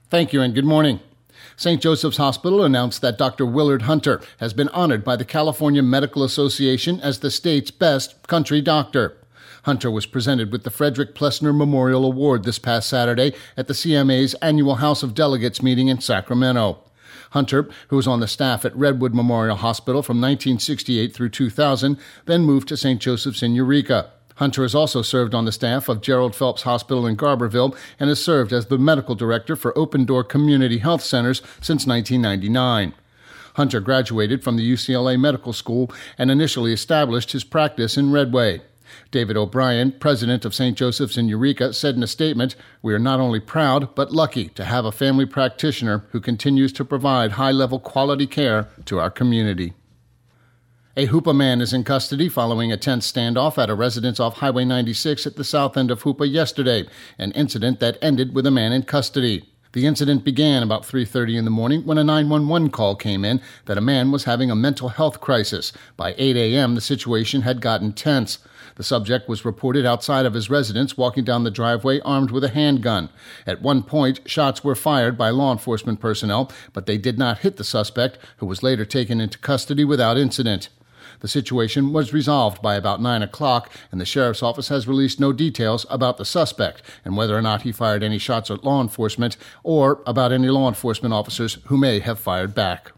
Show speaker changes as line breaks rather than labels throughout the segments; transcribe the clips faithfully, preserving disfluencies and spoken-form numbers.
Thank you and good morning. Saint Joseph's Hospital announced that Doctor Willard Hunter has been honored by the California Medical Association as the state's best country doctor. Hunter was presented with the Frederick Plessner Memorial Award this past Saturday at the C M A's annual House of Delegates meeting in Sacramento. Hunter, who was on the staff at Redwood Memorial Hospital from nineteen sixty-eight through two thousand, then moved to Saint Joseph's in Eureka. Hunter has also served on the staff of Gerald Phelps Hospital in Garberville and has served as the medical director for Open Door Community Health Centers since nineteen ninety-nine. Hunter graduated from the U C L A Medical School and initially established his practice in Redway. David O'Brien, president of Saint Joseph's in Eureka, said in a statement, "We are not only proud but lucky to have a family practitioner who continues to provide high-level quality care to our community." A Hoopa man is in custody following a tense standoff at a residence off Highway ninety-six at the south end of Hoopa yesterday, an incident that ended with a man in custody. The incident began about three thirty in the morning when a nine one one call came in that a man was having a mental health crisis. By eight a.m., the situation had gotten tense. The subject was reported outside of his residence walking down the driveway armed with a handgun. At one point, shots were fired by law enforcement personnel, but they did not hit the suspect, who was later taken into custody without incident. The situation was resolved by about nine o'clock, and the sheriff's office has released no details about the suspect and whether or not he fired any shots at law enforcement or about any law enforcement officers who may have fired back.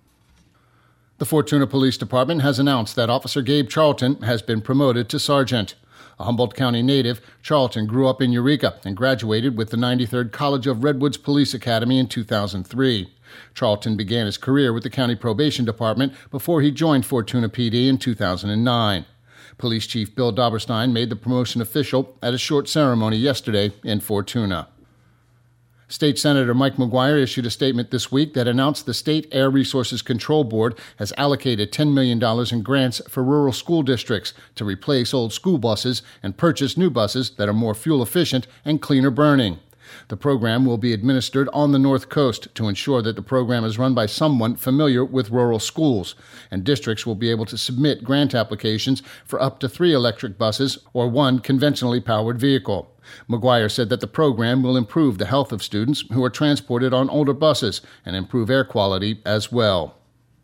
The Fortuna Police Department has announced that Officer Gabe Charlton has been promoted to sergeant. A Humboldt County native, Charlton grew up in Eureka and graduated with the ninety-third College of Redwoods Police Academy in two thousand three. Charlton began his career with the County Probation Department before he joined Fortuna P D in two thousand nine. Police Chief Bill Dauberstein made the promotion official at a short ceremony yesterday in Fortuna. State Senator Mike McGuire issued a statement this week that announced the State Air Resources Control Board has allocated ten million dollars in grants for rural school districts to replace old school buses and purchase new buses that are more fuel efficient and cleaner burning. The program will be administered on the North Coast to ensure that the program is run by someone familiar with rural schools, and districts will be able to submit grant applications for up to three electric buses or one conventionally powered vehicle. McGuire said that the program will improve the health of students who are transported on older buses and improve air quality as well.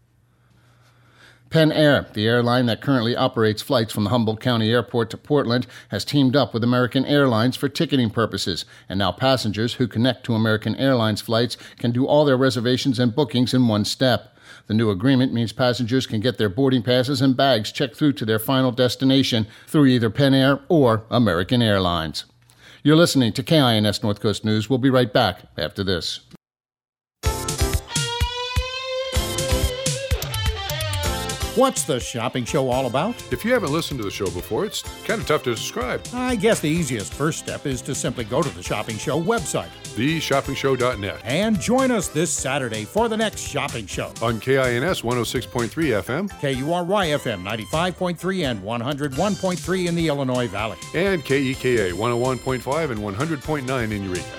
Penn Air, the airline that currently operates flights from the Humboldt County Airport to Portland, has teamed up with American Airlines for ticketing purposes, and now passengers who connect to American Airlines flights can do all their reservations and bookings in one step. The new agreement means passengers can get their boarding passes and bags checked through to their final destination through either Penn Air or American Airlines. You're listening to K I N S North Coast News. We'll be right back after this.
What's the shopping show all about?
If you haven't listened to the show before, it's kind of tough to describe.
I guess the easiest first step is to simply go to the Shopping Show website,
the shopping show dot net,
and join us this Saturday for the next shopping show.
On K I N S one oh six point three F M,
K U R Y F M ninety-five point three and one oh one point three in the Illinois Valley,
and K E K A one oh one point five and one hundred point nine in Eureka.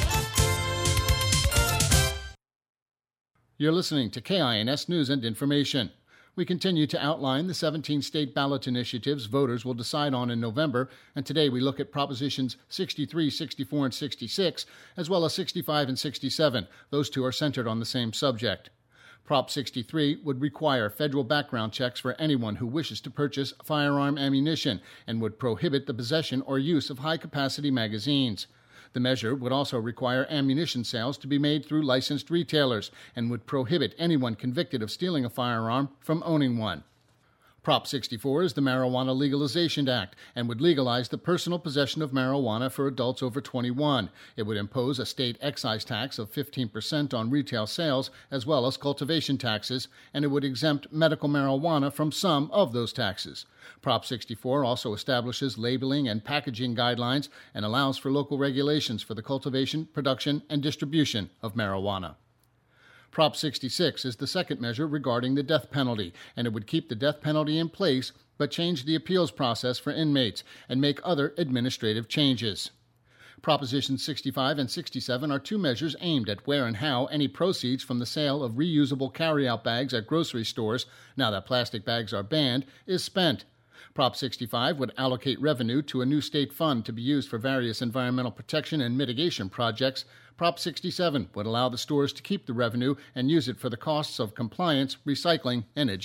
You're listening to K I N S News and Information. We continue to outline the seventeen state ballot initiatives voters will decide on in November, and today we look at Propositions sixty-three, sixty-four, and sixty-six, as well as sixty-five and sixty-seven. Those two are centered on the same subject. Prop sixty-three would require federal background checks for anyone who wishes to purchase firearm ammunition and would prohibit the possession or use of high-capacity magazines. The measure would also require ammunition sales to be made through licensed retailers and would prohibit anyone convicted of stealing a firearm from owning one. Prop sixty-four is the Marijuana Legalization Act and would legalize the personal possession of marijuana for adults over twenty-one. It would impose a state excise tax of fifteen percent on retail sales as well as cultivation taxes, and it would exempt medical marijuana from some of those taxes. Prop sixty-four also establishes labeling and packaging guidelines and allows for local regulations for the cultivation, production, and distribution of marijuana. Prop sixty-six is the second measure regarding the death penalty, and it would keep the death penalty in place but change the appeals process for inmates and make other administrative changes. Propositions sixty-five and sixty-seven are two measures aimed at where and how any proceeds from the sale of reusable carryout bags at grocery stores, now that plastic bags are banned, is spent. Prop sixty-five would allocate revenue to a new state fund to be used for various environmental protection and mitigation projects. Prop sixty-seven would allow the stores to keep the revenue and use it for the costs of compliance, recycling, and education.